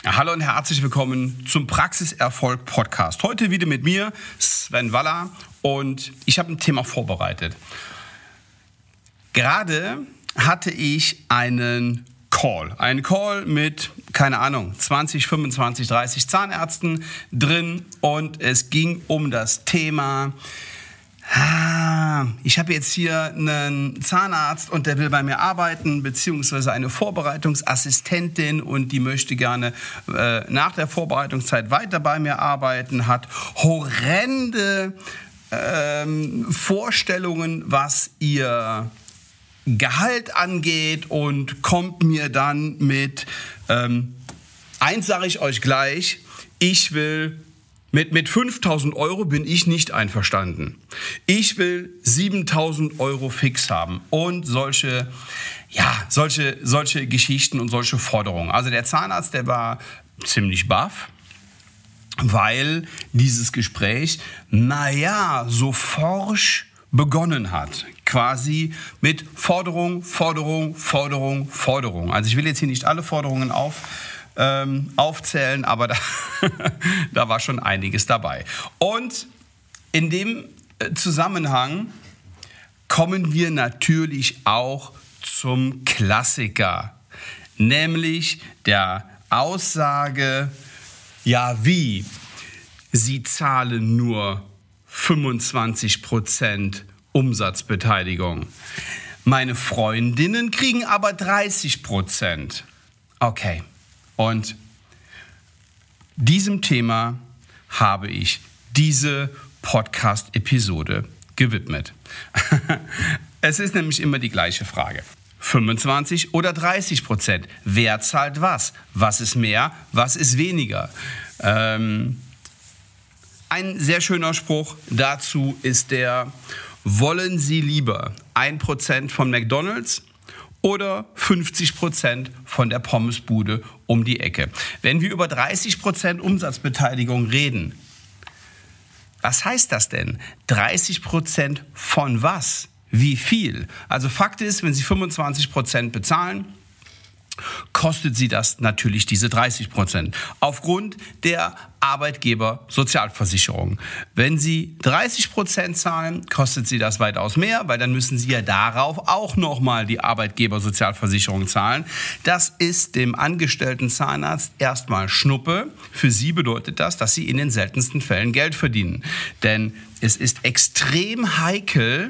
Hallo und herzlich willkommen zum Praxiserfolg Podcast. Heute wieder mit mir, Sven Waller, und ich habe ein Thema vorbereitet. Gerade hatte ich einen Call mit, keine Ahnung, 20, 25, 30 Zahnärzten drin und es ging um das Thema, ich habe jetzt hier einen Zahnarzt und der will bei mir arbeiten, beziehungsweise eine Vorbereitungsassistentin und die möchte gerne nach der Vorbereitungszeit weiter bei mir arbeiten, hat horrende Vorstellungen, was ihr Gehalt angeht und kommt mir dann mit, eins sage ich euch gleich, ich will mit 5.000 Euro bin ich nicht einverstanden. Ich will 7.000 Euro fix haben und solche Geschichten und solche Forderungen. Also der Zahnarzt, der war ziemlich baff, weil dieses Gespräch, so forsch begonnen hat. Quasi mit Forderung. Also ich will jetzt hier nicht alle Forderungen aufzählen, aber da war schon einiges dabei. Und in dem Zusammenhang kommen wir natürlich auch zum Klassiker, nämlich der Aussage, wie, Sie zahlen nur 25% Umsatzbeteiligung. Meine Freundinnen kriegen aber 30%. Okay. Und diesem Thema habe ich diese Podcast-Episode gewidmet. Es ist nämlich immer die gleiche Frage. 25 oder 30%? Wer zahlt was? Was ist mehr? Was ist weniger? Ein sehr schöner Spruch dazu ist der: Wollen Sie lieber 1% von McDonald's oder 50% von der Pommesbude um die Ecke? Wenn wir über 30% Umsatzbeteiligung reden, was heißt das denn? 30% von was? Wie viel? Also Fakt ist, wenn Sie 25% bezahlen, kostet Sie das natürlich diese 30% aufgrund der Arbeitgebersozialversicherung. Wenn Sie 30% zahlen, kostet Sie das weitaus mehr, weil dann müssen Sie ja darauf auch nochmal die Arbeitgebersozialversicherung zahlen. Das ist dem angestellten Zahnarzt erstmal Schnuppe. Für Sie bedeutet das, dass Sie in den seltensten Fällen Geld verdienen. Denn es ist extrem heikel,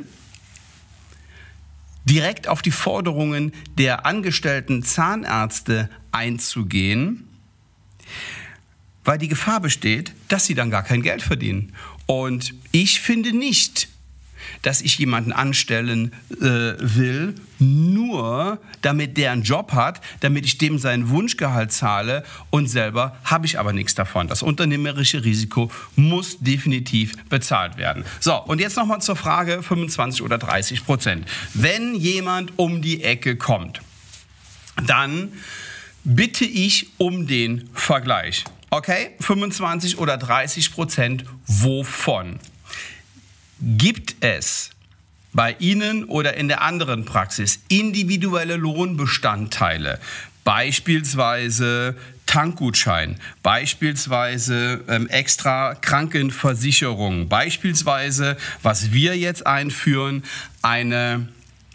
direkt auf die Forderungen der angestellten Zahnärzte einzugehen, weil die Gefahr besteht, dass sie dann gar kein Geld verdienen. Und ich finde nicht, dass ich jemanden anstellen will, nur damit der einen Job hat, damit ich dem seinen Wunschgehalt zahle und selber habe ich aber nichts davon. Das unternehmerische Risiko muss definitiv bezahlt werden. So, und jetzt nochmal zur Frage 25 oder 30%. Wenn jemand um die Ecke kommt, dann bitte ich um den Vergleich. Okay, 25 oder 30%, wovon? Gibt es bei Ihnen oder in der anderen Praxis individuelle Lohnbestandteile, beispielsweise Tankgutschein, beispielsweise extra Krankenversicherung, beispielsweise, was wir jetzt einführen, eine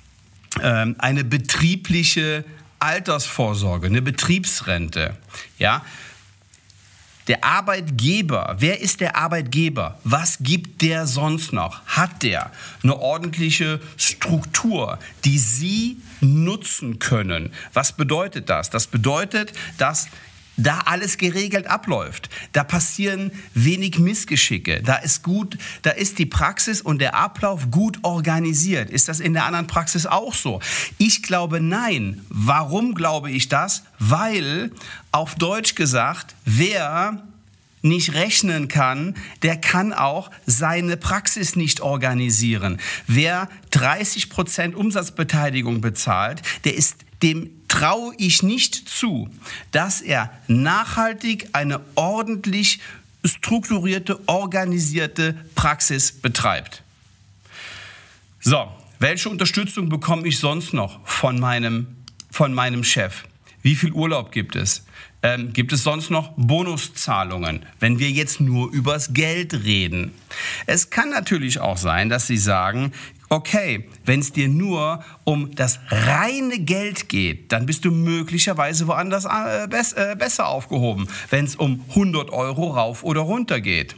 betriebliche Altersvorsorge, eine Betriebsrente, ja? Der Arbeitgeber, wer ist der Arbeitgeber? Was gibt der sonst noch? Hat der eine ordentliche Struktur, die Sie nutzen können? Was bedeutet das? Das bedeutet, dass da alles geregelt abläuft. Da passieren wenig Missgeschicke. Da ist die Praxis und der Ablauf gut organisiert. Ist das in der anderen Praxis auch so? Ich glaube, nein. Warum glaube ich das? Weil, auf Deutsch gesagt, wer nicht rechnen kann, der kann auch seine Praxis nicht organisieren. Wer 30% Umsatzbeteiligung bezahlt, dem traue ich nicht zu, dass er nachhaltig eine ordentlich strukturierte, organisierte Praxis betreibt. So, welche Unterstützung bekomme ich sonst noch von meinem Chef? Wie viel Urlaub gibt es? Gibt es sonst noch Bonuszahlungen, wenn wir jetzt nur übers Geld reden? Es kann natürlich auch sein, dass Sie sagen, okay, wenn es dir nur um das reine Geld geht, dann bist du möglicherweise woanders besser aufgehoben, wenn es um 100 Euro rauf oder runter geht.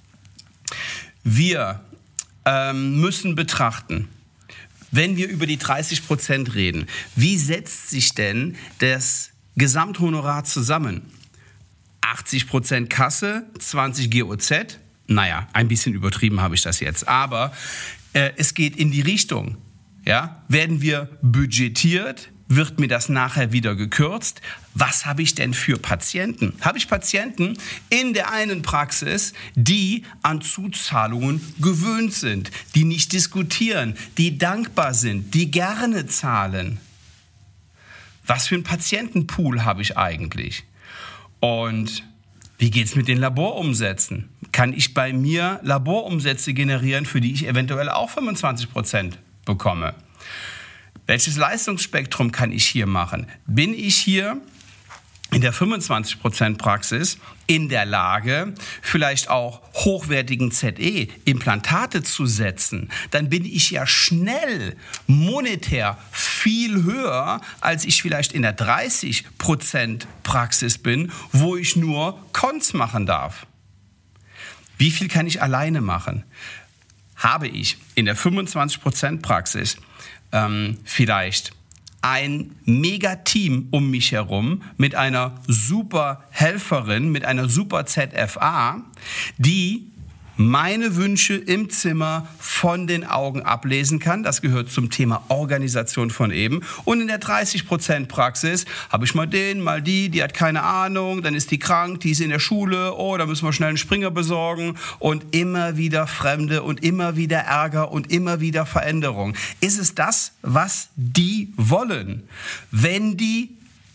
Wir müssen betrachten, wenn wir über die 30% reden, wie setzt sich denn das Gesamthonorar zusammen? 80% Kasse, 20 GOZ? Naja, ein bisschen übertrieben habe ich das jetzt, aber es geht in die Richtung. Ja? Werden wir budgetiert? Wird mir das nachher wieder gekürzt? Was habe ich denn für Patienten? Habe ich Patienten in der einen Praxis, die an Zuzahlungen gewöhnt sind, die nicht diskutieren, die dankbar sind, die gerne zahlen? Was für einen Patientenpool habe ich eigentlich? Und wie geht es mit den Laborumsätzen? Kann ich bei mir Laborumsätze generieren, für die ich eventuell auch 25% bekomme? Welches Leistungsspektrum kann ich hier machen? Bin ich hier in der 25% Praxis in der Lage, vielleicht auch hochwertigen ZE-Implantate zu setzen, dann bin ich ja schnell monetär viel höher, als ich vielleicht in der 30% Praxis bin, wo ich nur Cons machen darf. Wie viel kann ich alleine machen? Habe ich in der 25% Praxis vielleicht ein Mega-Team um mich herum mit einer super Helferin, mit einer super ZFA, die meine Wünsche im Zimmer von den Augen ablesen kann. Das gehört zum Thema Organisation von eben. Und in der 30% Praxis habe ich mal den, mal die hat keine Ahnung, dann ist die krank, die ist in der Schule, oh, da müssen wir schnell einen Springer besorgen und immer wieder Fremde und immer wieder Ärger und immer wieder Veränderung. Ist es das, was die wollen? Wenn die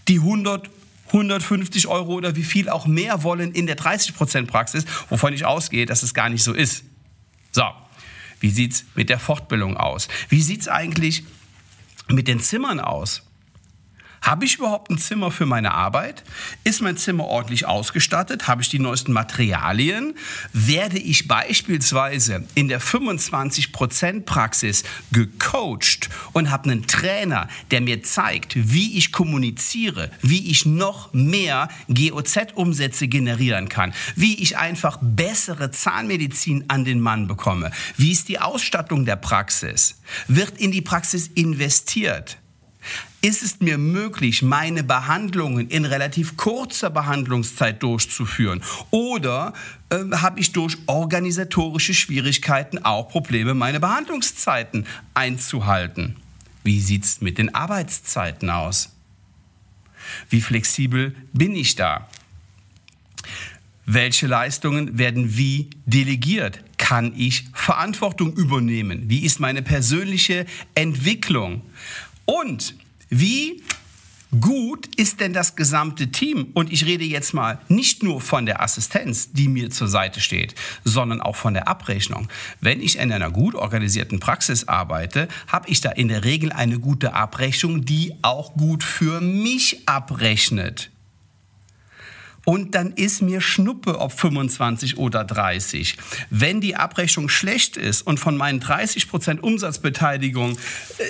150 Euro oder wie viel auch mehr wollen in der 30% Praxis, wovon ich ausgehe, dass es gar nicht so ist. So, wie sieht es mit der Fortbildung aus? Wie sieht es eigentlich mit den Zimmern aus? Habe ich überhaupt ein Zimmer für meine Arbeit? Ist mein Zimmer ordentlich ausgestattet? Habe ich die neuesten Materialien? Werde ich beispielsweise in der 25% Praxis gecoacht und habe einen Trainer, der mir zeigt, wie ich kommuniziere, wie ich noch mehr GOZ-Umsätze generieren kann, wie ich einfach bessere Zahnmedizin an den Mann bekomme? Wie ist die Ausstattung der Praxis? Wird in die Praxis investiert? Ist es mir möglich, meine Behandlungen in relativ kurzer Behandlungszeit durchzuführen? Oder habe ich durch organisatorische Schwierigkeiten auch Probleme, meine Behandlungszeiten einzuhalten? Wie sieht es mit den Arbeitszeiten aus? Wie flexibel bin ich da? Welche Leistungen werden wie delegiert? Kann ich Verantwortung übernehmen? Wie ist meine persönliche Entwicklung? Und wie gut ist denn das gesamte Team? Und ich rede jetzt mal nicht nur von der Assistenz, die mir zur Seite steht, sondern auch von der Abrechnung. Wenn ich in einer gut organisierten Praxis arbeite, habe ich da in der Regel eine gute Abrechnung, die auch gut für mich abrechnet. Und dann ist mir Schnuppe, ob 25 oder 30. Wenn die Abrechnung schlecht ist und von meinen 30% Umsatzbeteiligung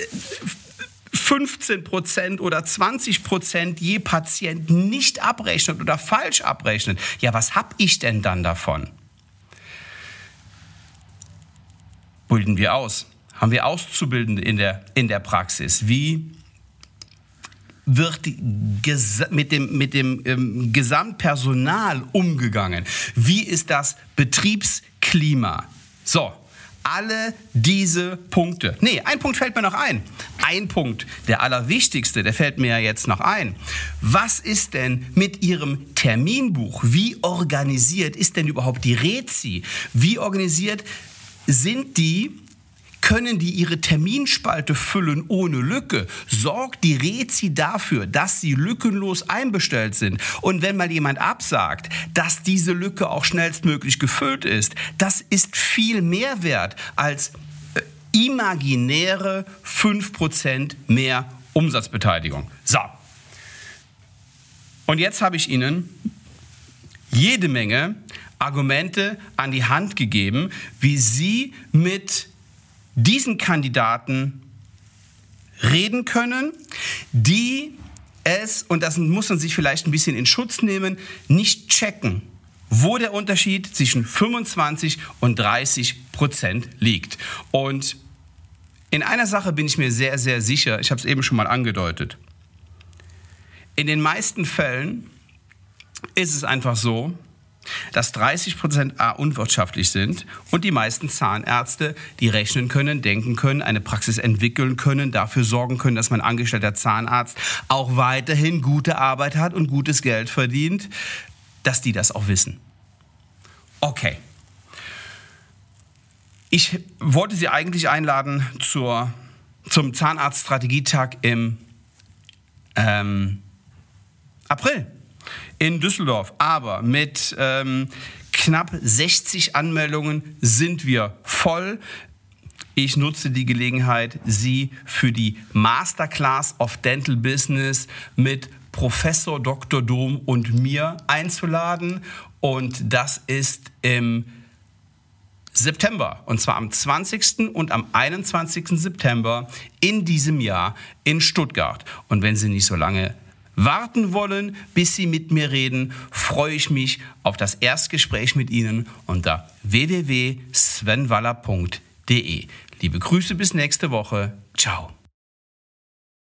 15% oder 20% je Patient nicht abrechnet oder falsch abrechnet, ja, was habe ich denn dann davon? Bilden wir aus? Haben wir Auszubildende in der Praxis? Wie wird mit dem Gesamtpersonal umgegangen? Wie ist das Betriebsklima? So. Alle diese Punkte. Nee, ein Punkt fällt mir noch ein. Ein Punkt, der allerwichtigste, der fällt mir ja jetzt noch ein. Was ist denn mit Ihrem Terminbuch? Wie organisiert ist denn überhaupt die Rezi? Wie organisiert sind die? Können die ihre Terminspalte füllen ohne Lücke? Sorgt die Rezi dafür, dass sie lückenlos einbestellt sind? Und wenn mal jemand absagt, dass diese Lücke auch schnellstmöglich gefüllt ist, das ist viel mehr wert als imaginäre 5% mehr Umsatzbeteiligung. So, Und jetzt habe ich Ihnen jede Menge Argumente an die Hand gegeben, wie Sie mit diesen Kandidaten reden können, die es, und das muss man sich vielleicht ein bisschen in Schutz nehmen, nicht checken, wo der Unterschied zwischen 25 und 30% liegt. Und in einer Sache bin ich mir sehr, sehr sicher, ich habe es eben schon mal angedeutet. In den meisten Fällen ist es einfach so, dass 30% unwirtschaftlich sind und die meisten Zahnärzte, die rechnen können, denken können, eine Praxis entwickeln können, dafür sorgen können, dass mein angestellter Zahnarzt auch weiterhin gute Arbeit hat und gutes Geld verdient, dass die das auch wissen. Okay. Ich wollte Sie eigentlich einladen zum Zahnarztstrategietag im April in Düsseldorf. Aber mit knapp 60 Anmeldungen sind wir voll. Ich nutze die Gelegenheit, Sie für die Masterclass of Dental Business mit Professor Dr. Dom und mir einzuladen. Und das ist im September, und zwar am 20. und am 21. September in diesem Jahr in Stuttgart. Und wenn Sie nicht so lange warten wollen, bis Sie mit mir reden, freue ich mich auf das Erstgespräch mit Ihnen unter www.svenwaller.de. Liebe Grüße bis nächste Woche. Ciao.